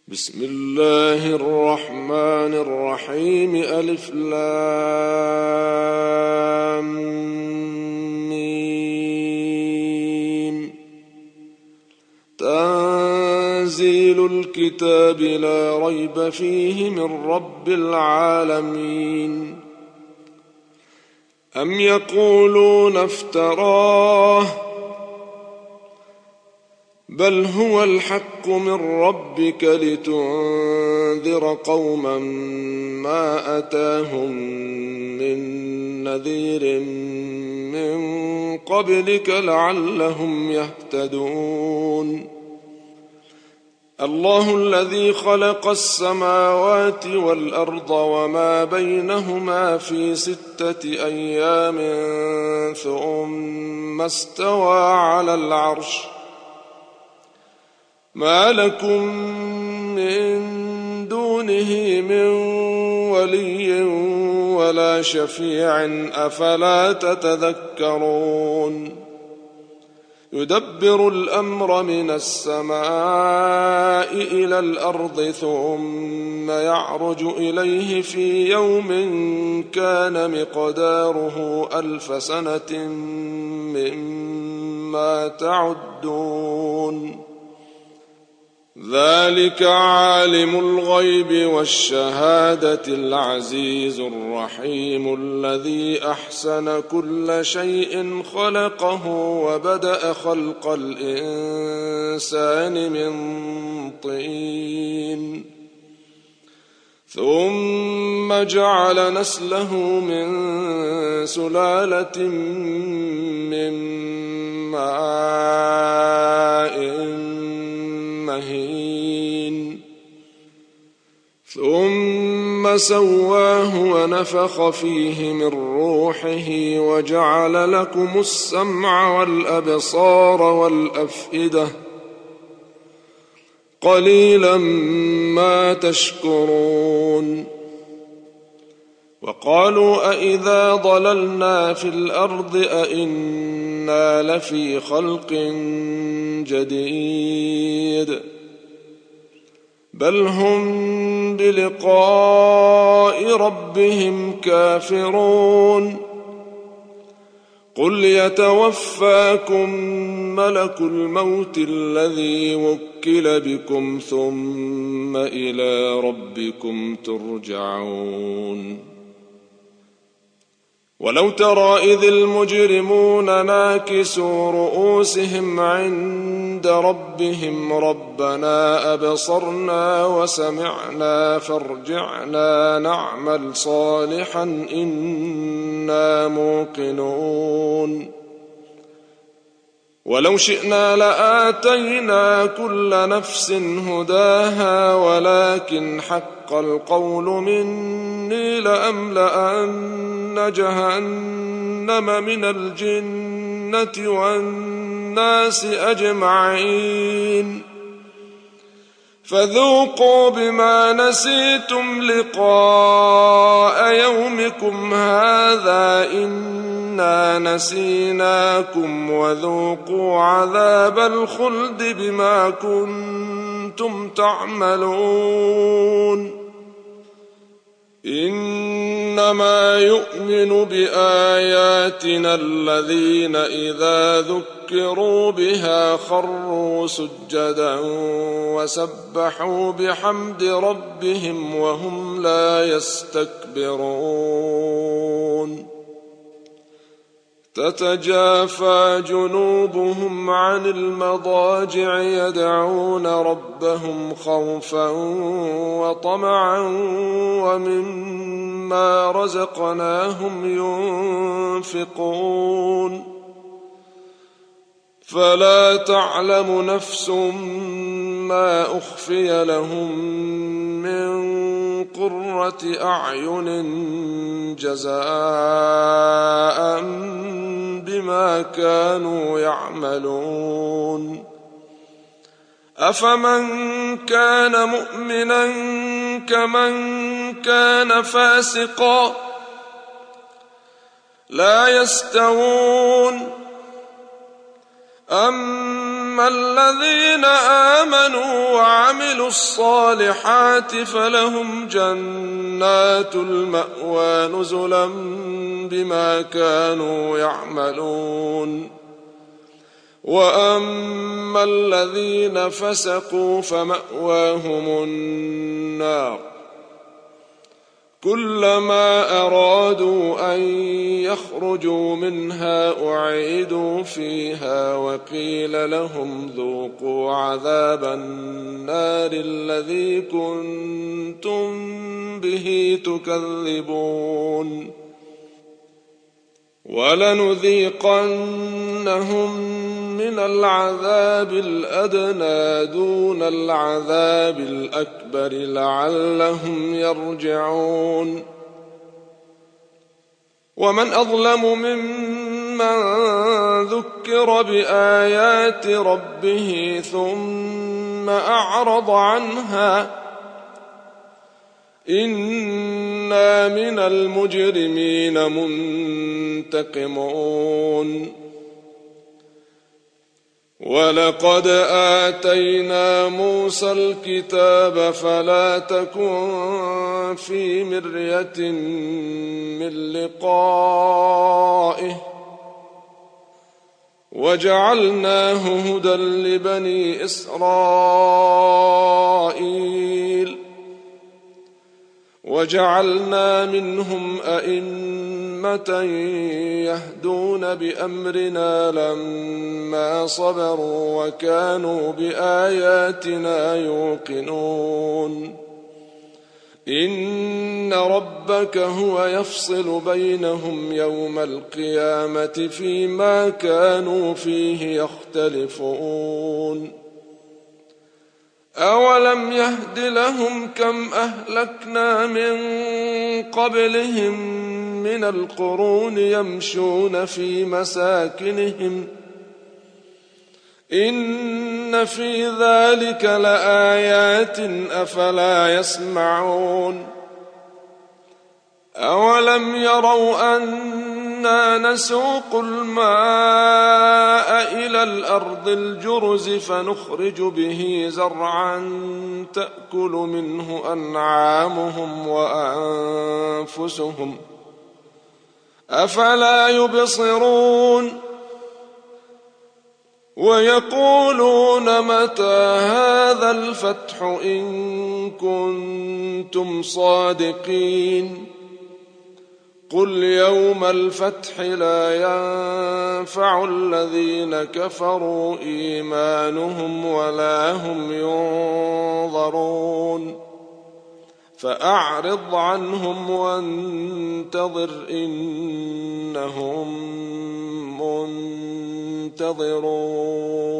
بسم الله الرحمن الرحيم. ألف لام ميم. تنزيل الكتاب لا ريب فيه من رب العالمين. أم يقولون افتراه بل هو الحق من ربك لتنذر قوما ما أتاهم من نذير من قبلك لعلهم يهتدون. الله الذي خلق السماوات والأرض وما بينهما في 6 أيام ثم استوى على العرش. ما لكم من دونه من ولي ولا شفيع أفلا تتذكرون. يدبر الأمر من السماء إلى الأرض ثم يعرج إليه في يوم كان مقداره 1000 سنة مما تعدون. ذلك عالم الغيب والشهادة العزيز الرحيم الذي أحسن كل شيء خلقه وبدأ خلق الإنسان من طين ثم جعل نسله من سلالة من ماء مهين ثم سواه ونفخ فيه من روحه وجعل لكم السمع والأبصار والأفئدة قليلا ما تشكرون. وقالوا أإذا ضللنا في الأرض أإنا لفي خلق جديد بل هم بلقاء ربهم كافرون. قل يتوفاكم ملك الموت الذي وكل بكم ثم إلى ربكم ترجعون. ولو ترى إذ المجرمون ناكسوا رؤوسهم عند ربهم ربنا أبصرنا وسمعنا فارجعنا نعمل صالحا إنا موقنون. ولو شئنا لآتينا كل نفس هداها ولكن حق القول مني لأملأن جهنم من الجنة والناس أجمعين. فذوقوا بما نسيتم لقاء يومكم هذا إنا نسيناكم وذوقوا عذاب الخلد بما كنتم تعملون. إنما يؤمن بآياتنا الذين إذا ذكروا بها خروا سجدا وسبحوا بحمد ربهم وهم لا يستكبرون. تتجافى جنوبهم عن المضاجع يدعون ربهم خوفا وطمعا ومما رزقناهم ينفقون. فلا تعلم نفس ما أخفي لهم من قرة أعين جزاء بما كانوا يعملون. أفمن كان مؤمنا كمن كان فاسقا لا يستوون. أما فأما الذين آمنوا وعملوا الصالحات فلهم جنات المأوى نزلا بما كانوا يعملون وأما الذين فسقوا فمأواهم النار كلما أرادوا أن يخرجوا منها أعيدوا فيها وقيل لهم ذوقوا عذاب النار الذي كنتم به تكذبون ولنذيقنهم من العذاب الأدنى دون العذاب الأكبر لعلهم يرجعون ومن أظلم ممن ذكر بآيات ربه ثم أعرض عنها إنا من المجرمين منتقمون ولقد آتينا موسى الكتاب فلا تكن في مرية من لقائه وجعلناه هدى لبني إسرائيل وجعلنا منهم أئمة يهدون بأمرنا لما صبروا وكانوا بآياتنا يوقنون إن ربك هو يفصل بينهم يوم القيامة فيما كانوا فيه يختلفون أولم يهد لهم كم أهلكنا من قبلهم من القرون يمشون في مساكنهم إن في ذلك لآيات أفلا يسمعون أولم يروا أنا نسوق الماء إلى الأرض الجرز فنخرج به زرعا تأكل منه أنعامهم وأنفسهم أفلا يبصرون ويقولون متى هذا الفتح إن كنتم صادقين قل يوم الفتح لا ينفع الذين كفروا إيمانهم ولا هم ينظرون فأعرض عنهم وانتظر إنهم منتظرون